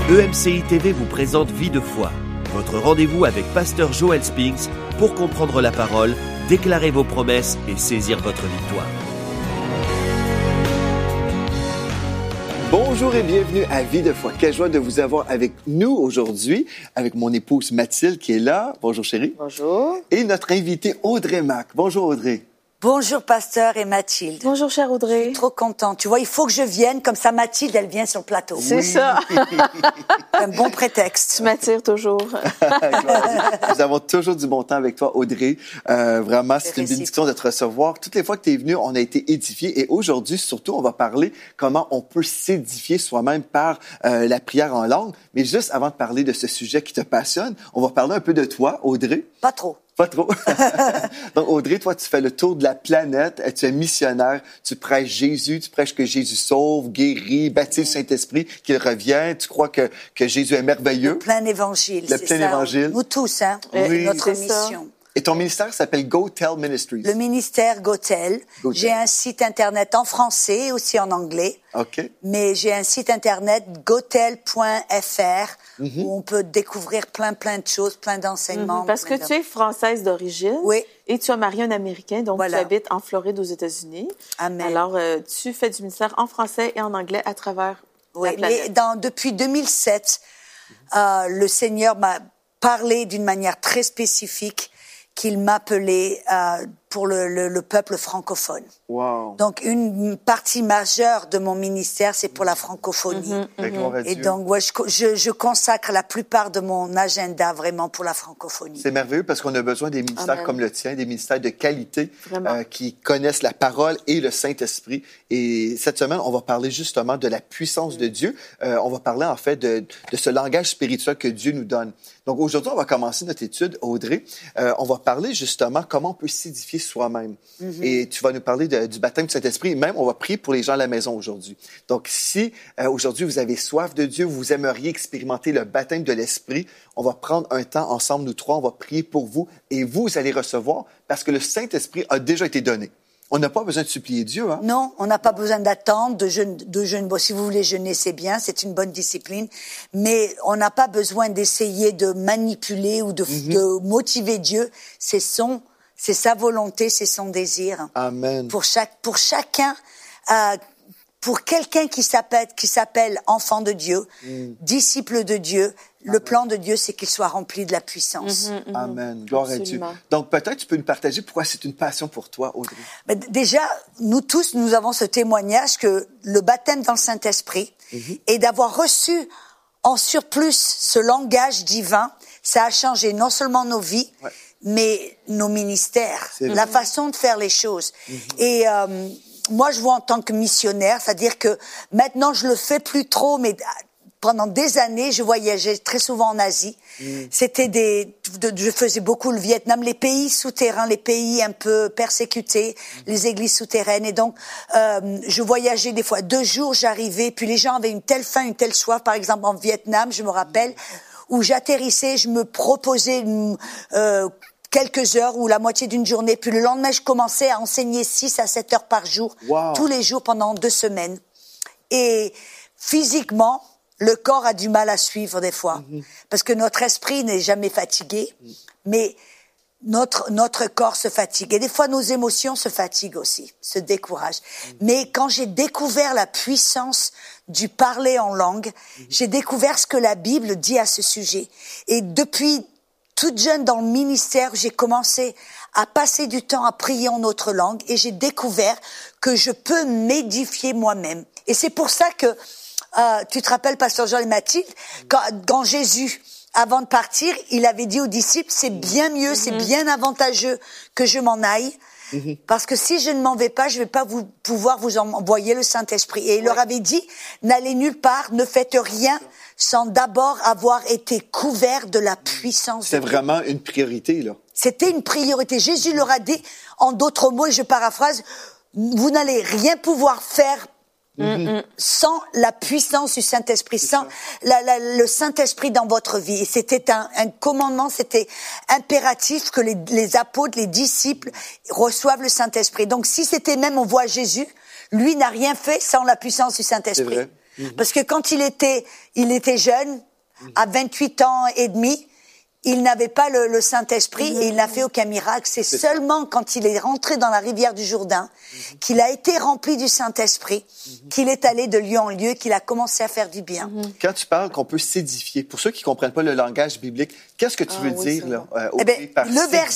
EMCI TV vous présente Vie de foi, votre rendez-vous avec Pasteur Joel Spinks pour comprendre la parole, déclarer vos promesses et saisir votre victoire. Bonjour et bienvenue à Vie de foi. Quelle joie de vous avoir avec nous aujourd'hui, avec mon épouse Mathilde qui est là. Bonjour chérie. Bonjour. Et notre invitée Audrey Mac. Bonjour Audrey. Bonjour Pasteur et Mathilde. Bonjour chère Audrey. Je suis trop contente. Tu vois, il faut que je vienne, comme ça Mathilde, elle vient sur le plateau. C'est ça. Un bon prétexte. Tu m'attires toujours. Nous avons toujours du bon temps avec toi Audrey. Vraiment, c'est une bénédiction de te recevoir. Toutes les fois que tu es venue, on a été édifiés. Et aujourd'hui, surtout, on va parler comment on peut s'édifier soi-même par la prière en langue. Mais juste avant de parler de ce sujet qui te passionne, on va parler un peu de toi, Audrey. Pas trop. Pas trop. Donc, Audrey, toi, tu fais le tour de la planète, tu es missionnaire, tu prêches Jésus, tu prêches que Jésus sauve, guérit, baptise le Saint-Esprit, qu'il revienne, tu crois que Jésus est merveilleux. Le plein évangile, Le plein évangile. Nous tous, hein, Oui, notre c'est ça. mission. Et ton ministère s'appelle Go Tell Ministries. Le ministère GoTel. J'ai un site Internet en français et aussi en anglais. OK. Mais j'ai un site Internet, gotel.fr, où on peut découvrir plein de choses, plein d'enseignements. Parce que tu es française d'origine. Oui. Et tu as marié un Américain, donc Voilà. tu habites en Floride aux États-Unis. Amen. Alors, tu fais du ministère en français et en anglais à travers Oui, la planète. mais depuis 2007, le Seigneur m'a parlé d'une manière très spécifique qu'il m'appelait pour le peuple francophone. Wow. Donc, une partie majeure de mon ministère, c'est pour la francophonie. Gloire à Et Dieu. donc, ouais, je consacre la plupart de mon agenda vraiment pour la francophonie. C'est merveilleux parce qu'on a besoin des ministères Amen. comme le tien, des ministères de qualité Vraiment. qui connaissent la parole et le Saint-Esprit. Et cette semaine, on va parler justement de la puissance de Dieu. On va parler en fait de ce langage spirituel que Dieu nous donne. Donc aujourd'hui, on va commencer notre étude, Audrey. On va parler justement comment on peut s'édifier soi-même. Et tu vas nous parler du baptême du Saint-Esprit. Et même, on va prier pour les gens à la maison aujourd'hui. Donc si aujourd'hui vous avez soif de Dieu, vous aimeriez expérimenter le baptême de l'Esprit, on va prendre un temps ensemble, nous trois, on va prier pour vous et vous allez recevoir parce que le Saint-Esprit a déjà été donné. On n'a pas besoin de supplier Dieu, hein? Non, on n'a pas besoin d'attendre, de jeûne. Bon, si vous voulez jeûner, c'est bien, c'est une bonne discipline. Mais on n'a pas besoin d'essayer de manipuler ou de motiver Dieu. C'est sa volonté, c'est son désir. Amen. Pour chacun, pour quelqu'un qui s'appelle enfant de Dieu, disciple de Dieu, le plan de Dieu, c'est qu'il soit rempli de la puissance. Amen. Gloire Absolument. à Dieu. Donc, peut-être tu peux nous partager pourquoi c'est une passion pour toi, Audrey. Mais déjà, nous tous, nous avons ce témoignage que le baptême dans le Saint-Esprit et d'avoir reçu en surplus ce langage divin, ça a changé non seulement nos vies, mais nos ministères, la façon de faire les choses. Et moi, je vois en tant que missionnaire, c'est-à-dire que maintenant, je le fais plus trop, mais pendant des années, je voyageais très souvent en Asie. Je faisais beaucoup le Vietnam, les pays souterrains, les pays un peu persécutés, les églises souterraines. Et donc, je voyageais des fois 2 jours, j'arrivais, puis les gens avaient une telle faim, une telle soif. Par exemple, en Vietnam, je me rappelle, où j'atterrissais, je me proposais quelques heures ou la moitié d'une journée. Puis le lendemain, je commençais à enseigner 6 à 7 heures par jour, tous les jours pendant 2 semaines. Et physiquement, le corps a du mal à suivre des fois, parce que notre esprit n'est jamais fatigué, mais notre corps se fatigue. Et des fois, nos émotions se fatiguent aussi, se découragent. Mais quand j'ai découvert la puissance du parler en langue, j'ai découvert ce que la Bible dit à ce sujet. Et depuis toute jeune dans le ministère, j'ai commencé à passer du temps à prier en notre langue et j'ai découvert que je peux m'édifier moi-même. Et c'est pour ça que tu te rappelles, Pasteur Joel et Mathilde, quand Jésus, avant de partir, il avait dit aux disciples, c'est bien mieux, c'est bien avantageux que je m'en aille, parce que si je ne m'en vais pas, je ne vais pas pouvoir vous envoyer le Saint-Esprit. Et il leur avait dit, n'allez nulle part, ne faites rien sans d'abord avoir été couvert de la puissance. C'est vraiment une priorité, là. C'était une priorité. Jésus leur a dit, en d'autres mots, et je paraphrase, vous n'allez rien pouvoir faire sans la puissance du Saint-Esprit, sans le Saint-Esprit dans votre vie. Et c'était un commandement, c'était impératif que les apôtres, les disciples reçoivent le Saint-Esprit. Donc si c'était même, on voit Jésus, lui n'a rien fait sans la puissance du Saint-Esprit. Parce que quand il était jeune, à 28 ans et demi, il n'avait pas le Saint-Esprit et il n'a fait aucun miracle. C'est seulement quand il est rentré dans la rivière du Jourdain, qu'il a été rempli du Saint-Esprit, qu'il est allé de lieu en lieu, qu'il a commencé à faire du bien. Quand tu parles qu'on peut s'édifier, pour ceux qui ne comprennent pas le langage biblique, qu'est-ce que tu veux dire là, par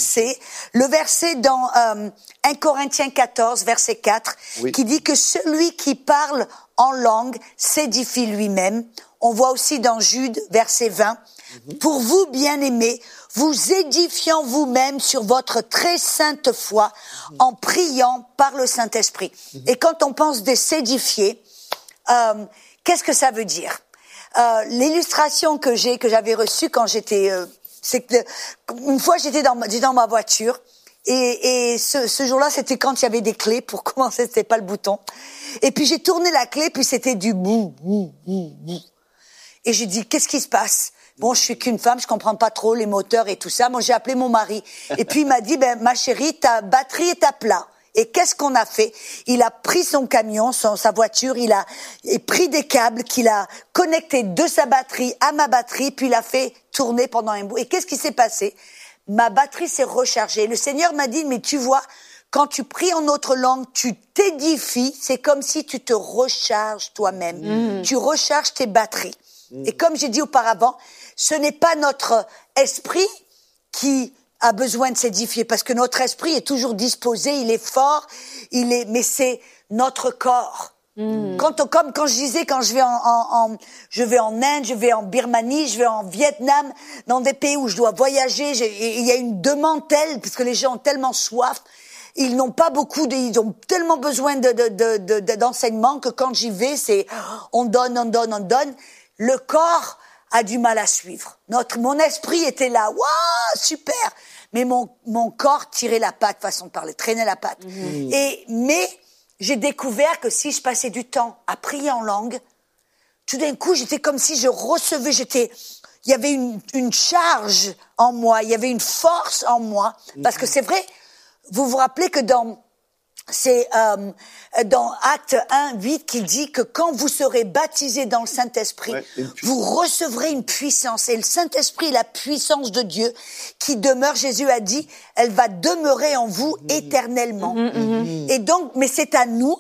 le verset dans 1 Corinthiens 14, verset 4, qui dit que celui qui parle en langue s'édifie lui-même. On voit aussi dans Jude, verset 20, pour vous, bien-aimés, vous édifiant vous-même sur votre très sainte foi en priant par le Saint-Esprit. Et quand on pense de s'édifier, qu'est-ce que ça veut dire? L'illustration que j'avais reçue quand j'étais, c'est que une fois j'étais dans ma voiture et ce jour-là c'était quand il y avait des clés pour commencer, c'était pas le bouton. Et puis j'ai tourné la clé puis c'était du bou bou bou bou. Et j'ai dit qu'est-ce qui se passe? Bon, je suis qu'une femme, je comprends pas trop les moteurs et tout ça. Moi, j'ai appelé mon mari. Et puis, il m'a dit, ma chérie, ta batterie est à plat. Et qu'est-ce qu'on a fait? Il a pris son camion, sa voiture, il a pris des câbles qu'il a connectés de sa batterie à ma batterie, puis il a fait tourner pendant un bout. Et qu'est-ce qui s'est passé? Ma batterie s'est rechargée. Le Seigneur m'a dit, mais tu vois, quand tu pries en autre langue, tu t'édifies. C'est comme si tu te recharges toi-même. Tu recharges tes batteries. Et comme j'ai dit auparavant, ce n'est pas notre esprit qui a besoin de s'édifier, parce que notre esprit est toujours disposé, il est fort, mais c'est notre corps. Comme quand je disais, quand je vais je vais en Inde, je vais en Birmanie, je vais en Vietnam, dans des pays où je dois voyager, il y a une demande telle, parce que les gens ont tellement soif, ils n'ont pas ils ont tellement besoin d'enseignement que quand j'y vais, c'est on donne. Le corps a du mal à suivre. Mon esprit était là, waouh, super. Mais mon corps tirait la patte, façon de parler, traînait la patte. Mais j'ai découvert que si je passais du temps à prier en langue, tout d'un coup, j'étais comme si je recevais, il y avait une charge en moi, il y avait une force en moi. Parce que c'est vrai, vous vous rappelez que c'est dans Acte 1, 8 qui dit que quand vous serez baptisés dans le Saint-Esprit, vous recevrez une puissance. Et le Saint-Esprit est la puissance de Dieu qui demeure, Jésus a dit, elle va demeurer en vous éternellement. Et donc, mais c'est à nous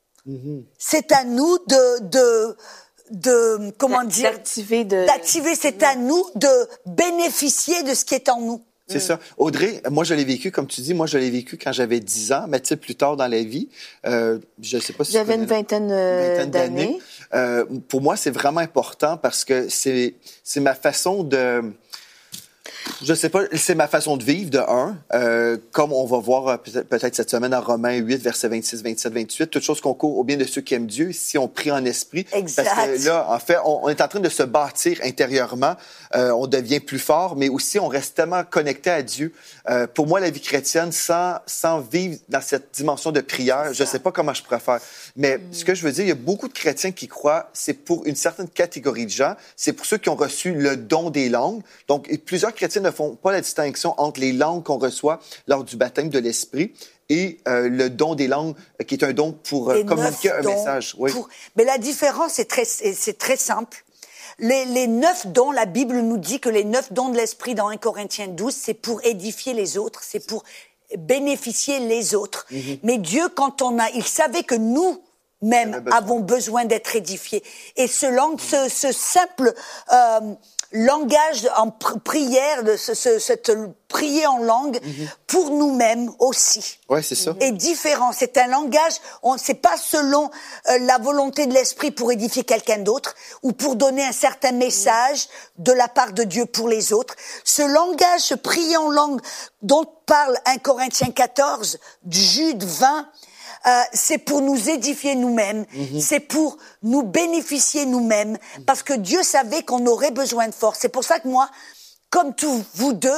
de comment dire, d'activer, c'est à nous de bénéficier de ce qui est en nous. C'est ça. Audrey, moi, je l'ai vécu, comme tu dis, quand j'avais 10 ans, mais tu sais, plus tard dans la vie, je sais pas si j'avais une vingtaine d'années. Pour moi, c'est vraiment important parce que c'est ma façon de... Je sais pas, c'est ma façon de vivre, de un. Comme on va voir peut-être cette semaine en Romains 8, versets 26, 27, 28, toute chose concourt au bien de ceux qui aiment Dieu, si on prie en esprit. Exact. Parce que là, en fait, on est en train de se bâtir intérieurement. On devient plus fort, mais aussi on reste tellement connecté à Dieu. Pour moi, la vie chrétienne, sans vivre dans cette dimension de prière, je sais pas comment je pourrais faire. Mais ce que je veux dire, il y a beaucoup de chrétiens qui croient, c'est pour une certaine catégorie de gens, c'est pour ceux qui ont reçu le don des langues. Donc, plusieurs chrétiens ne font pas la distinction entre les langues qu'on reçoit lors du baptême de l'Esprit et le don des langues, qui est un don pour communiquer un message. Oui. Mais la différence, c'est très simple. Les 9 dons, la Bible nous dit que les 9 dons de l'Esprit dans 1 Corinthiens 12, c'est pour édifier les autres, c'est pour bénéficier les autres. Mais Dieu, il savait que nous-mêmes avons besoin d'être édifiés. Et ce simple langage en prière, cette prier en langue, pour nous-mêmes aussi. Ouais, c'est ça. Est différent. C'est un langage, c'est pas selon la volonté de l'Esprit pour édifier quelqu'un d'autre ou pour donner un certain message de la part de Dieu pour les autres. Ce langage, ce prier en langue dont parle 1 Corinthiens 14, Jude 20, c'est pour nous édifier nous-mêmes, c'est pour nous bénéficier nous-mêmes, parce que Dieu savait qu'on aurait besoin de force. C'est pour ça que moi, comme tous vous deux,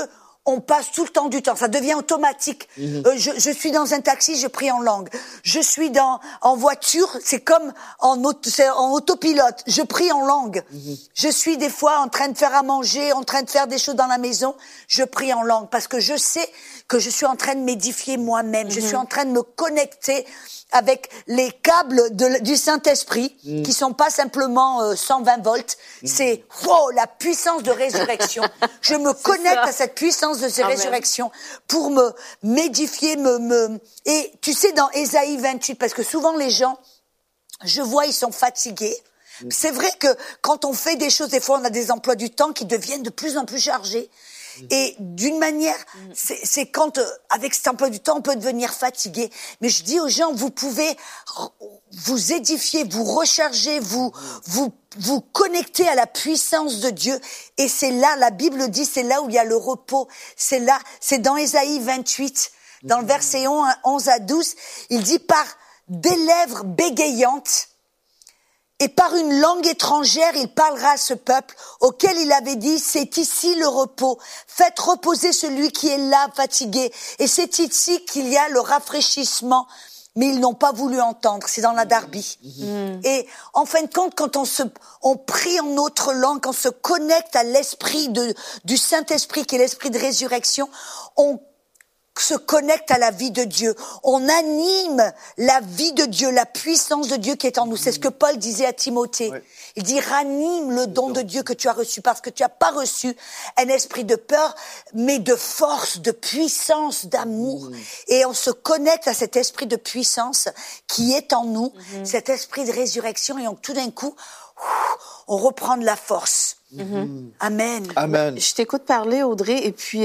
on passe tout le temps du temps. Ça devient automatique. Je suis dans un taxi, je prie en langue. Je suis en voiture, c'est comme en autopilote. Je prie en langue. Je suis des fois en train de faire à manger, en train de faire des choses dans la maison. Je prie en langue parce que je sais que je suis en train de m'édifier moi-même. Je suis en train de me connecter avec les câbles du Saint-Esprit, qui sont pas simplement 120 volts, c'est la puissance de résurrection. Je me connecte à cette puissance de résurrection pour m'édifier, et tu sais, dans Ésaïe 28, parce que souvent les gens, je vois, ils sont fatigués. C'est vrai que quand on fait des choses, des fois on a des emplois du temps qui deviennent de plus en plus chargés. Et d'une manière, c'est quand, avec cet emploi du temps, on peut devenir fatigué. Mais je dis aux gens, vous pouvez vous édifier, vous recharger, vous connecter à la puissance de Dieu. Et c'est là, la Bible dit, c'est là où il y a le repos. C'est là, c'est dans Ésaïe 28, dans le verset 11 à 12, il dit, par des lèvres bégayantes, et par une langue étrangère, il parlera à ce peuple auquel il avait dit, c'est ici le repos. Faites reposer celui qui est là, fatigué. Et c'est ici qu'il y a le rafraîchissement. Mais ils n'ont pas voulu entendre. C'est dans la Darby. Et en fin de compte, quand on prie en autre langue, quand on se connecte à l'esprit du Saint-Esprit, qui est l'esprit de résurrection, on se connecte à la vie de Dieu. On anime la vie de Dieu, la puissance de Dieu qui est en nous. C'est ce que Paul disait à Timothée. Ouais. Il dit, ranime le don de Dieu que tu as reçu, parce que tu n'as pas reçu un esprit de peur, mais de force, de puissance, d'amour. Et on se connecte à cet esprit de puissance qui est en nous, cet esprit de résurrection, et donc tout d'un coup, on reprend de la force. Amen. Amen. Je t'écoute parler, Audrey, et puis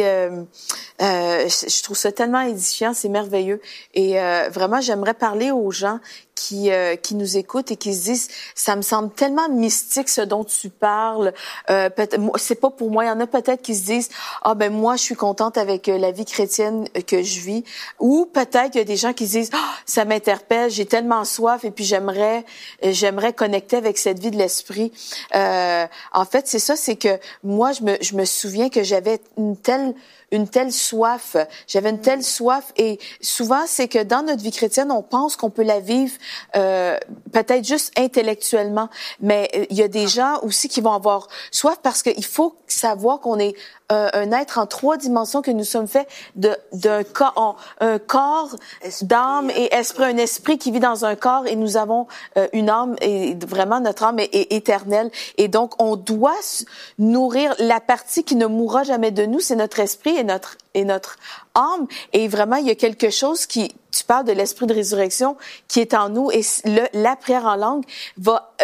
je trouve ça tellement édifiant, c'est merveilleux. Et vraiment, j'aimerais parler aux gens qui nous écoutent et qui se disent, ça me semble tellement mystique ce dont tu parles. C'est pas pour moi. Il y en a peut-être qui se disent, moi je suis contente avec la vie chrétienne que je vis. Ou peut-être il y a des gens qui se disent, ça m'interpelle, j'ai tellement soif et puis j'aimerais connecter avec cette vie de l'esprit. En fait, c'est ça, c'est que moi je me souviens que j'avais une telle soif. J'avais une telle soif, et souvent, c'est que dans notre vie chrétienne, on pense qu'on peut la vivre peut-être juste intellectuellement, mais il y a des gens aussi qui vont avoir soif parce qu'il faut savoir qu'on est un être en 3 dimensions, que nous sommes faits d'un corps, un corps, d'âme et esprit, un esprit qui vit dans un corps, et nous avons une âme, et vraiment notre âme est éternelle, et donc on doit nourrir la partie qui ne mourra jamais de nous, c'est notre esprit et notre âme. Et vraiment, il y a quelque chose tu parles de l'esprit de résurrection qui est en nous, et la prière en langue va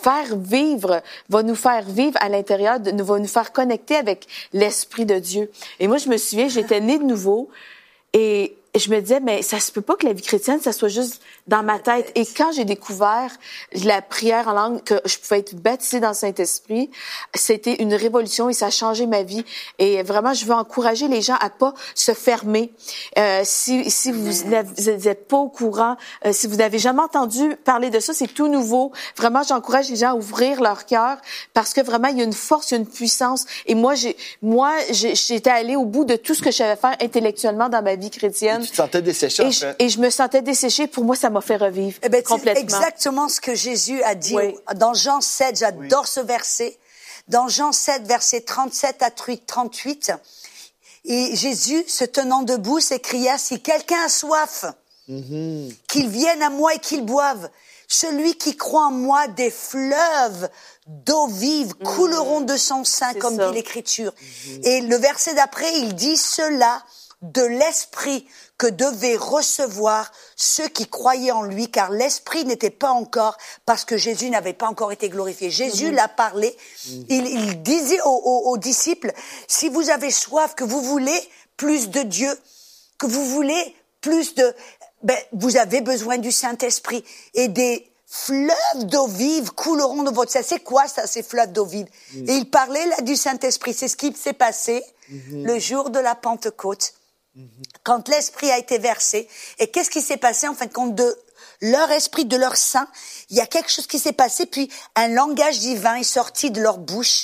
nous faire vivre à l'intérieur, va nous faire connecter avec l'esprit de Dieu. Et moi, je me souviens, j'étais née de nouveau, et je me disais, mais ça se peut pas que la vie chrétienne, ça soit juste dans ma tête. Et quand j'ai découvert la prière en langue, que je pouvais être baptisée dans le Saint-Esprit, c'était une révolution, et ça a changé ma vie. Et vraiment, je veux encourager les gens à pas se fermer. Si vous n'êtes pas au courant, si vous n'avez jamais entendu parler de ça, c'est tout nouveau. Vraiment, j'encourage les gens à ouvrir leur cœur, parce que vraiment, il y a une force, il y a une puissance. Et moi, j'étais allée au bout de tout ce que je savais faire intellectuellement dans ma vie chrétienne. Tu te sentais desséché, en fait. Et je me sentais desséchée. Pour moi, ça m'a fait revivre complètement. C'est exactement ce que Jésus a dit dans Jean 7. J'adore ce verset. Dans Jean 7, versets 37 à 38, et Jésus, se tenant debout, s'écria, si quelqu'un a soif, qu'il vienne à moi et qu'il boive. Celui qui croit en moi, des fleuves d'eau vive couleront de son sein, comme dit l'Écriture. Et le verset d'après, il dit cela de l'esprit que devaient recevoir ceux qui croyaient en lui, car l'esprit n'était pas encore, parce que Jésus n'avait pas encore été glorifié. Jésus l'a parlé, il disait aux disciples, si vous avez soif, que vous voulez plus de Dieu, que vous voulez plus vous avez besoin du Saint-Esprit, et des fleuves d'eau vive couleront de votre sein. C'est quoi ça, ces fleuves d'eau vive? Et il parlait là du Saint-Esprit. C'est ce qui s'est passé le jour de la Pentecôte, quand l'Esprit a été versé. Et qu'est-ce qui s'est passé en fin de compte de leur esprit, de leur sein? Il y a quelque chose qui s'est passé, puis un langage divin est sorti de leur bouche.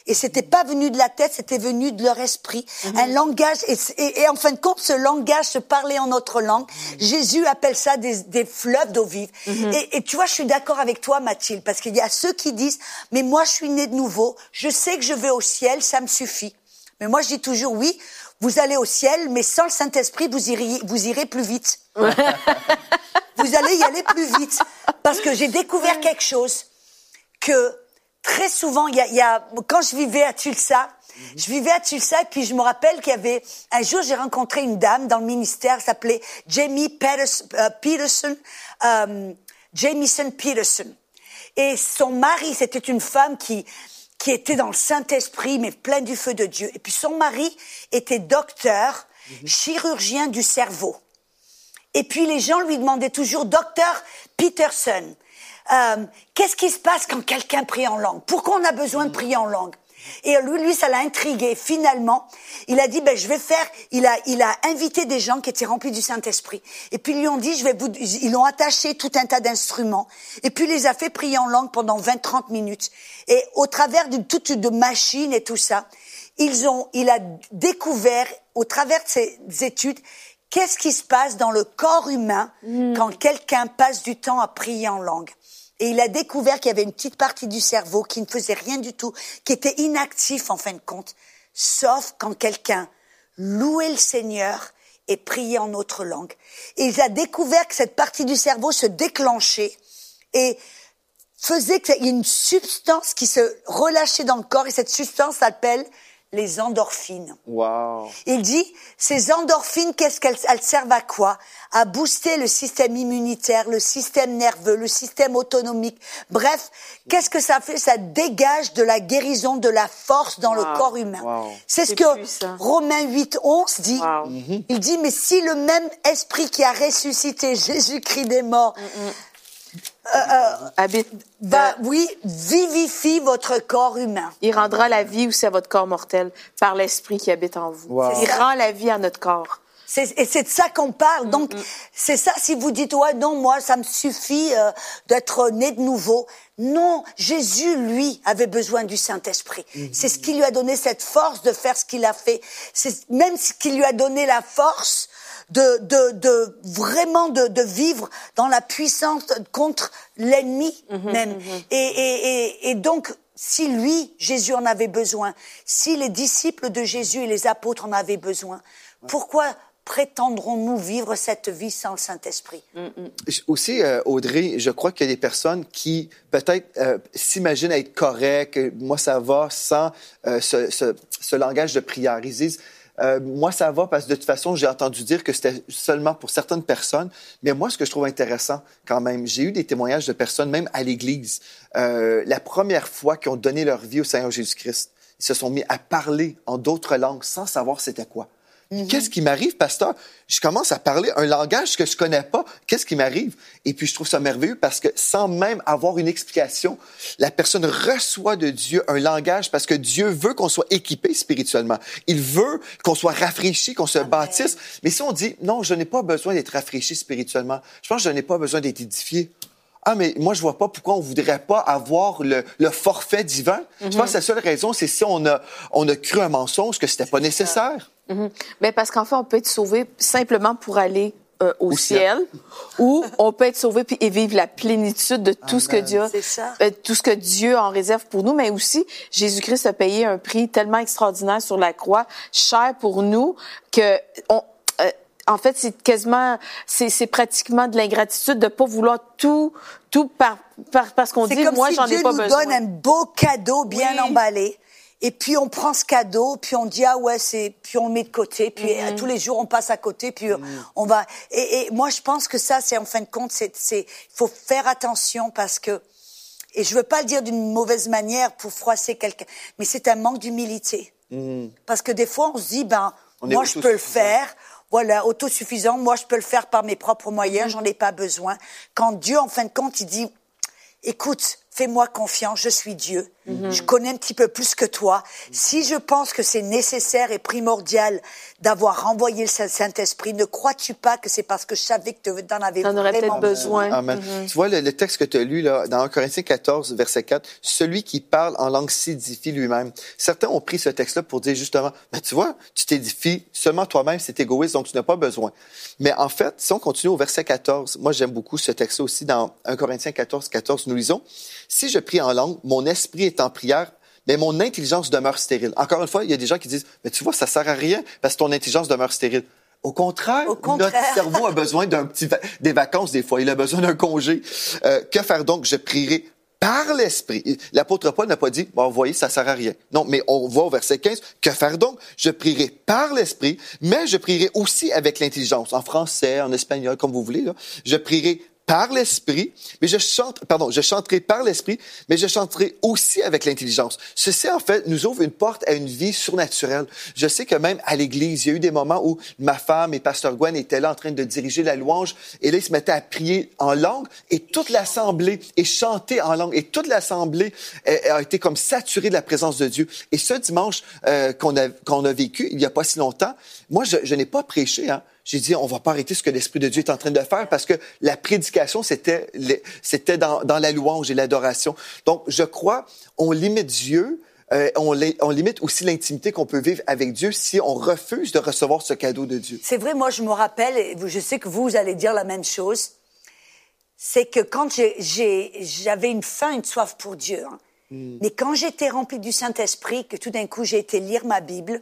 Et c'était pas venu de la tête, c'était venu de leur esprit. Un langage, et en fin de compte, ce langage, se parler en notre langue, Jésus appelle ça des fleuves d'eau vive. Et tu vois, je suis d'accord avec toi, Mathilde, parce qu'il y a ceux qui disent, mais moi, je suis né de nouveau, je sais que je vais au ciel, ça me suffit. Mais moi, je dis toujours, oui, vous allez au ciel, mais sans le Saint-Esprit, vous irez plus vite. Vous allez y aller plus vite. Parce que j'ai découvert quelque chose que très souvent, quand je vivais à Tulsa, et puis je me rappelle qu'il y avait, un jour, j'ai rencontré une dame dans le ministère, elle s'appelait Jamison Peterson. Et son mari, c'était une femme qui était dans le Saint-Esprit, mais pleine du feu de Dieu. Et puis son mari était docteur, chirurgien du cerveau. Et puis les gens lui demandaient toujours, docteur Peterson, qu'est-ce qui se passe quand quelqu'un prie en langue? Pourquoi on a besoin de prier en langue? Et lui, ça l'a intrigué. Finalement, il a dit, il a invité des gens qui étaient remplis du Saint-Esprit. Et puis, ils lui ont dit, ils l'ont attaché tout un tas d'instruments. Et puis, il les a fait prier en langue pendant 20-30 minutes. Et au travers de machines et tout ça, il a découvert, au travers de ses études, qu'est-ce qui se passe dans le corps humain quand quelqu'un passe du temps à prier en langue. Et il a découvert qu'il y avait une petite partie du cerveau qui ne faisait rien du tout, qui était inactif en fin de compte, sauf quand quelqu'un louait le Seigneur et priait en autre langue. Et il a découvert que cette partie du cerveau se déclenchait et faisait qu'il y ait une substance qui se relâchait dans le corps, et cette substance s'appelle les endorphines. Wow. Il dit, ces endorphines, elles servent à quoi? À booster le système immunitaire, le système nerveux, le système autonomique. Bref, qu'est-ce que ça fait? Ça dégage de la guérison, de la force dans le corps humain. Wow. C'est ce que puissant. Romains 8:11 dit. Wow. Il dit, mais si le même esprit qui a ressuscité Jésus-Christ des morts vivifie votre corps humain. Il rendra la vie aussi à votre corps mortel par l'esprit qui habite en vous. Wow. Il rend la vie à notre corps. Et c'est de ça qu'on parle. Donc, c'est ça, si vous dites, ouais, non, moi, ça me suffit d'être né de nouveau. Non, Jésus, lui, avait besoin du Saint-Esprit. C'est ce qui lui a donné cette force de faire ce qu'il a fait. C'est même ce qui lui a donné la force de vivre dans la puissance contre l'ennemi même. Et donc, si lui, Jésus en avait besoin, si les disciples de Jésus et les apôtres en avaient besoin, pourquoi prétendrons-nous vivre cette vie sans le Saint-Esprit? Aussi, Audrey, je crois qu'il y a des personnes qui peut-être s'imaginent être correctes, moi ça va, sans ce langage de prière. Ils disent, moi, ça va parce que de toute façon, j'ai entendu dire que c'était seulement pour certaines personnes. Mais moi, ce que je trouve intéressant quand même, j'ai eu des témoignages de personnes, même à l'Église, la première fois qu'ils ont donné leur vie au Seigneur Jésus-Christ, ils se sont mis à parler en d'autres langues sans savoir c'était quoi. Qu'est-ce qui m'arrive, pasteur? Je commence à parler un langage que je connais pas. Qu'est-ce qui m'arrive? Et puis, je trouve ça merveilleux parce que sans même avoir une explication, la personne reçoit de Dieu un langage parce que Dieu veut qu'on soit équipé spirituellement. Il veut qu'on soit rafraîchi, qu'on se bâtisse. Mais si on dit, non, je n'ai pas besoin d'être rafraîchi spirituellement, je pense que je n'ai pas besoin d'être édifié. Ah, mais moi, je vois pas pourquoi on voudrait pas avoir le forfait divin. Je pense que la seule raison, c'est si on a cru un mensonge que c'était pas nécessaire. Mais parce qu'en fait, on peut être sauvé simplement pour aller au ciel, ou on peut être sauvé et vivre la plénitude de tout ce que Dieu tout ce que Dieu en réserve pour nous, mais aussi Jésus-Christ a payé un prix tellement extraordinaire sur la croix, cher pour nous, que en fait, c'est pratiquement de l'ingratitude de pas vouloir tout parce qu'on dit, moi, j'en ai pas besoin. C'est comme si Dieu nous donne un beau cadeau bien emballé. Et puis on prend ce cadeau, puis on dit ah ouais puis on le met de côté, puis tous les jours on passe à côté, puis on va. Et moi je pense que ça c'est en fin de compte il faut faire attention parce que, et je veux pas le dire d'une mauvaise manière pour froisser quelqu'un, mais c'est un manque d'humilité. Parce que des fois on se dit moi je peux le faire. Voilà, autosuffisant, moi je peux le faire par mes propres moyens, j'en ai pas besoin. Quand Dieu en fin de compte il dit écoute, fais-moi confiance, je suis Dieu. Je connais un petit peu plus que toi. Si je pense que c'est nécessaire et primordial d'avoir renvoyé le Saint-Esprit, ne crois-tu pas que c'est parce que je savais que tu en avais T'en aurais vraiment peut-être besoin. Amen. Tu vois, le texte que tu as lu là, dans 1 Corinthiens 14, verset 4, « Celui qui parle en langue s'édifie lui-même. » Certains ont pris ce texte-là pour dire justement, « Tu vois, tu t'édifies seulement toi-même, c'est égoïste, donc tu n'as pas besoin. » Mais en fait, si on continue au verset 14, moi j'aime beaucoup ce texte-là aussi, dans 1 Corinthiens 14, 14, nous lisons, « Si je prie en langue, mon esprit est en prière, mais mon intelligence demeure stérile. » Encore une fois, il y a des gens qui disent, « Mais tu vois, ça sert à rien parce que ton intelligence demeure stérile. » Au contraire, notre cerveau a besoin des vacances des fois. Il a besoin d'un congé. Que faire donc? Je prierai par l'Esprit. L'apôtre Paul n'a pas dit, bon, vous voyez, ça sert à rien. Non, mais on voit au verset 15, que faire donc? Je prierai par l'Esprit, mais je prierai aussi avec l'intelligence. En français, en espagnol, comme vous voulez, là. Je prierai par l'Esprit, mais je chanterai par l'Esprit, mais je chanterai aussi avec l'intelligence. Ceci, en fait, nous ouvre une porte à une vie surnaturelle. Je sais que même à l'Église, il y a eu des moments où ma femme et Pasteur Gwen étaient là en train de diriger la louange, et là, ils se mettaient à prier en langue, et toute l'assemblée, et chanter en langue, et toute l'assemblée a été comme saturée de la présence de Dieu. Et ce dimanche qu'on a vécu, il n'y a pas si longtemps, moi, je n'ai pas prêché, hein. J'ai dit, on va pas arrêter ce que l'Esprit de Dieu est en train de faire parce que la prédication, c'était dans la louange et l'adoration. Donc, je crois, on limite Dieu, on limite aussi l'intimité qu'on peut vivre avec Dieu si on refuse de recevoir ce cadeau de Dieu. C'est vrai, moi, je me rappelle, et je sais que vous allez dire la même chose, c'est que quand j'avais une faim, une soif pour Dieu, hein, mais quand j'étais remplie du Saint-Esprit, que tout d'un coup, j'ai été lire ma Bible,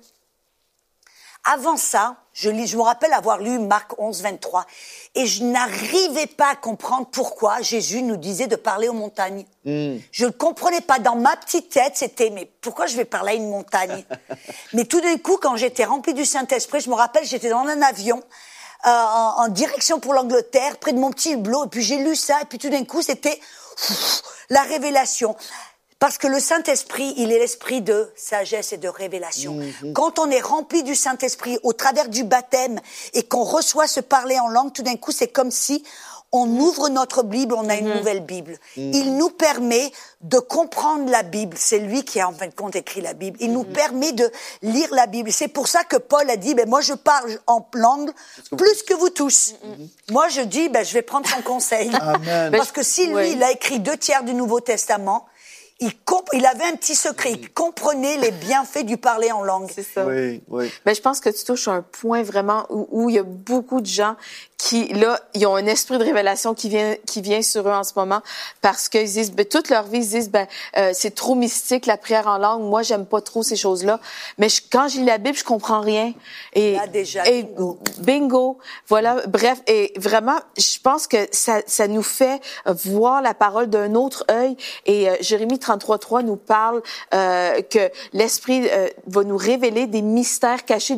avant ça, je me rappelle avoir lu Marc 11, 23, et je n'arrivais pas à comprendre pourquoi Jésus nous disait de parler aux montagnes. Je ne comprenais pas. Dans ma petite tête, c'était, mais pourquoi je vais parler à une montagne? Mais tout d'un coup, quand j'étais remplie du Saint-Esprit, je me rappelle, j'étais dans un avion, en direction pour l'Angleterre, près de mon petit hublot, et puis j'ai lu ça, et puis tout d'un coup, c'était la révélation. Parce que le Saint-Esprit, il est l'esprit de sagesse et de révélation. Quand on est rempli du Saint-Esprit au travers du baptême et qu'on reçoit ce parler en langue, tout d'un coup, c'est comme si on ouvre notre Bible, on a une nouvelle Bible. Il nous permet de comprendre la Bible. C'est lui qui a en fin de compte écrit la Bible. Il nous permet de lire la Bible. C'est pour ça que Paul a dit, moi je parle en langue plus que vous tous. Moi je dis, je vais prendre son conseil. Amen. Parce que si lui, il a écrit 2/3 du Nouveau Testament, il avait un petit secret. Il comprenait les bienfaits du parler en langue. C'est ça. Oui. Je pense que tu touches un point vraiment où il y a beaucoup de gens qui, là, ils ont un esprit de révélation qui vient sur eux en ce moment parce qu'ils disent, toute leur vie, ils disent, c'est trop mystique, la prière en langue. Moi, j'aime pas trop ces choses-là. Mais quand je lis la Bible, je comprends rien. Et bingo. Voilà. Bref. Et vraiment, je pense que ça nous fait voir la parole d'un autre œil. Et Jérémie 33:3 nous parle que l'Esprit va nous révéler des mystères cachés,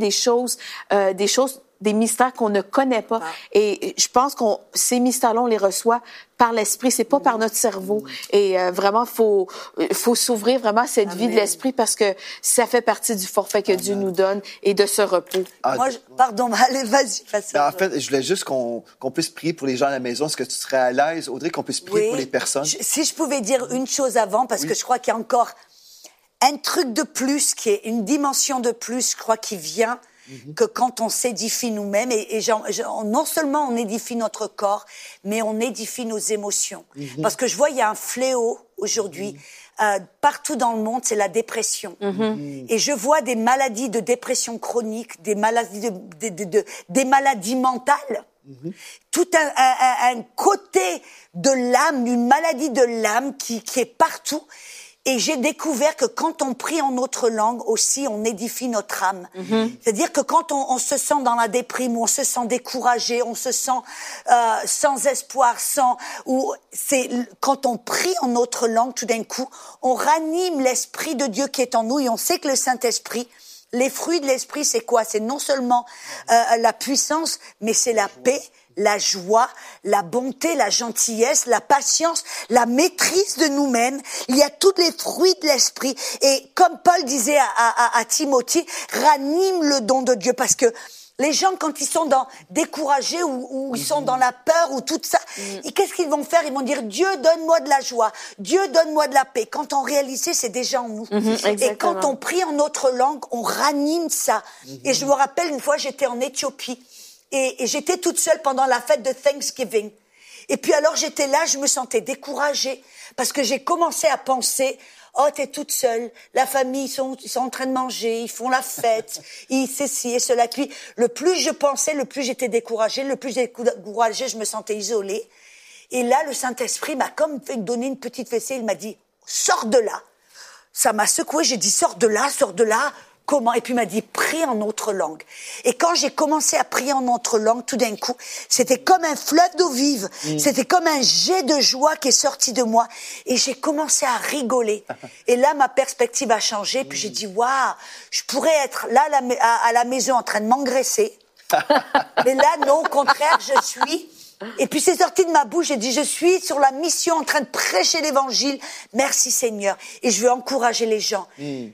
des mystères qu'on ne connaît pas. Et je pense ces mystères-là, on les reçoit par l'Esprit, c'est pas par notre cerveau. Et vraiment, faut s'ouvrir vraiment à cette vie de l'Esprit parce que ça fait partie du forfait que Dieu nous donne et de ce repos. Pardon, allez, vas-y, fais ça. En fait, je voulais juste qu'on puisse prier pour les gens à la maison. Est-ce que tu serais à l'aise, Audrey, qu'on puisse prier pour les personnes? Si je pouvais dire une chose avant, parce que je crois qu'il y a encore un truc de plus, qui est une dimension de plus, je crois, qui vient que quand on s'édifie nous-mêmes, et non seulement on édifie notre corps, mais on édifie nos émotions. Parce que je vois, il y a un fléau aujourd'hui, partout dans le monde, c'est la dépression. Et je vois des maladies de dépression chronique, des maladies des maladies mentales. Tout un côté de l'âme, une maladie de l'âme qui est partout. Et j'ai découvert que quand on prie en notre langue aussi, on édifie notre âme. C'est-à-dire que quand on se sent dans la déprime, on se sent découragé, on se sent sans espoir, quand on prie en notre langue, tout d'un coup, on ranime l'Esprit de Dieu qui est en nous et on sait que le Saint-Esprit, les fruits de l'Esprit, c'est quoi? C'est non seulement la puissance, mais c'est la paix, la joie, la bonté, la gentillesse, la patience, la maîtrise de nous-mêmes. Il y a tous les fruits de l'Esprit. Et comme Paul disait à Timothée, ranime le don de Dieu. Parce que Les gens, quand ils sont découragés ou ils sont dans la peur ou tout ça, et qu'est-ce qu'ils vont faire? Ils vont dire, Dieu, donne-moi de la joie. Dieu, donne-moi de la paix. Quand on réalise, c'est déjà en nous. Et quand on prie en notre langue, on ranime ça. Et je me rappelle, une fois, j'étais en Éthiopie et j'étais toute seule pendant la fête de Thanksgiving. Et puis alors, j'étais là, je me sentais découragée parce que j'ai commencé à penser... Oh, t'es toute seule. La famille, ils sont en train de manger, ils font la fête, ils ceci et cela. Puis, le plus je pensais, le plus j'étais découragée. Le plus j'étais découragée, je me sentais isolée. Et là, le Saint-Esprit m'a comme donné une petite fessée. Il m'a dit, sors de là. Ça m'a secoué. J'ai dit, sors de là, sors de là. Comment? Et puis il m'a dit, prie en autre langue. Et quand j'ai commencé à prier en autre langue, tout d'un coup, c'était comme un fleuve d'eau vive. C'était comme un jet de joie qui est sorti de moi. Et j'ai commencé à rigoler. Et là, ma perspective a changé. Puis j'ai dit, waouh, je pourrais être là à la maison en train de m'engraisser. Mais là, non, au contraire, je suis... Et puis c'est sorti de ma bouche, j'ai dit, je suis sur la mission en train de prêcher l'évangile. Merci Seigneur. Et je veux encourager les gens.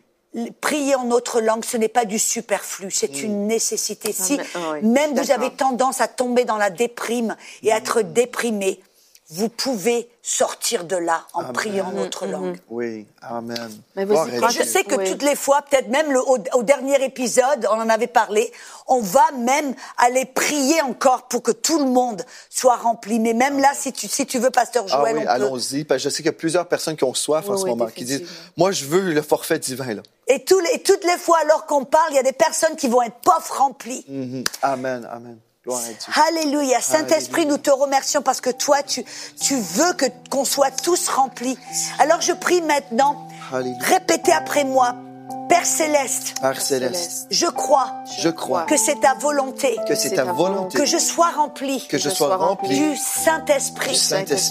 Prier en autre langue, ce n'est pas du superflu, c'est une nécessité. Si même vous avez tendance à tomber dans la déprime et à être déprimé, vous pouvez sortir de là en priant en autre langue. Oui, amen. Et je sais que toutes les fois, peut-être même au dernier épisode, on en avait parlé, on va même aller prier encore pour que tout le monde soit rempli. Mais même là, si tu veux, Pasteur Joël, on peut... allons-y. Parce que je sais qu'il y a plusieurs personnes qui ont soif en ce moment, qui disent, moi, je veux le forfait divin, là. Et toutes les fois, alors qu'on parle, il y a des personnes qui vont être pauvres remplies. Amen, amen. Gloire à Dieu. Alléluia. Saint-Esprit, nous te remercions parce que toi, tu veux qu'on soit tous remplis. Alors je prie maintenant, répétez après moi, Père Céleste, je crois que c'est ta volonté, que je sois rempli, du Saint-Esprit.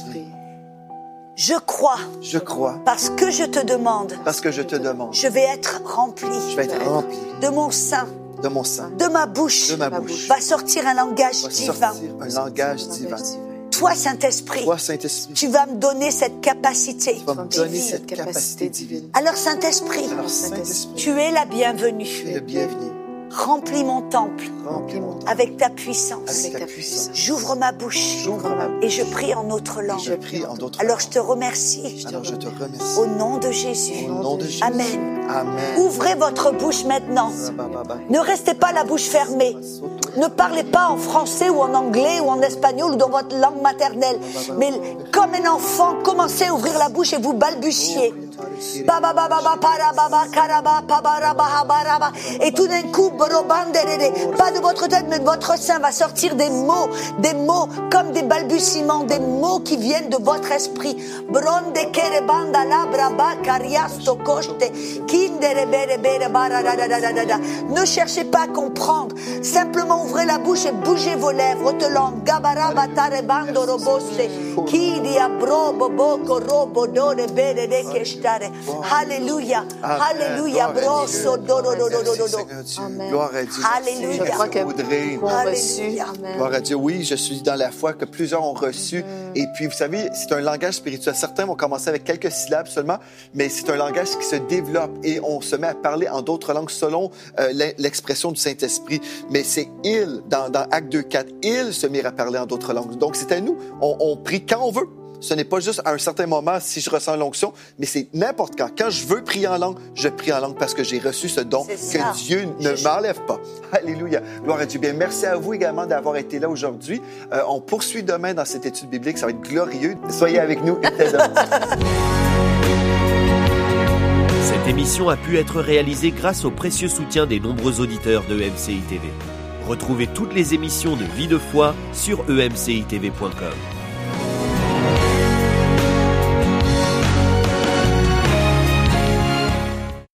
Je crois, parce que je te demande, je vais être rempli, de mon sein. De ma bouche, va sortir un langage divin. Toi, Saint-Esprit, tu vas me donner cette capacité. Divine. Alors, Saint-Esprit, tu es la bienvenue. Remplis mon temple avec ta puissance. J'ouvre ma bouche et je prie en autre langue. Alors je te remercie. Au nom de Jésus. Amen. Ouvrez votre bouche maintenant. Ne restez pas la bouche fermée. Ne parlez pas en français ou en anglais ou en espagnol ou dans votre langue maternelle. Mais comme un enfant, commencez à ouvrir la bouche et vous balbutiez. Et tout d'un coup, pas de votre tête mais de votre sein va sortir des mots comme des balbutiements, des mots qui viennent de votre esprit. Ne cherchez pas à comprendre, simplement ouvrez la bouche et bougez vos lèvres. Alléluia, alléluia, brosso, gloire à Dieu. Alléluia. Je crois que gloire à Dieu. Oui, je suis dans la foi que plusieurs ont reçu. Et puis, vous savez, c'est un langage spirituel. Certains vont commencer avec quelques syllabes seulement, mais c'est un langage qui se développe et on se met à parler en d'autres langues selon l'expression du Saint-Esprit. Mais c'est il, dans Actes 2:4, il se met à parler en d'autres langues. Donc, c'est à nous. On prie quand on veut. Ce n'est pas juste à un certain moment si je ressens l'onction, mais c'est n'importe quand. Quand je veux prier en langue, je prie en langue parce que j'ai reçu ce don que Dieu ne m'enlève pas. Alléluia. Gloire à Dieu. Bien, merci à vous également d'avoir été là aujourd'hui. On poursuit demain dans cette étude biblique. Ça va être glorieux. Soyez avec nous. Cette émission a pu être réalisée grâce au précieux soutien des nombreux auditeurs de EMCI TV. Retrouvez toutes les émissions de Vie de foi sur emcitv.com.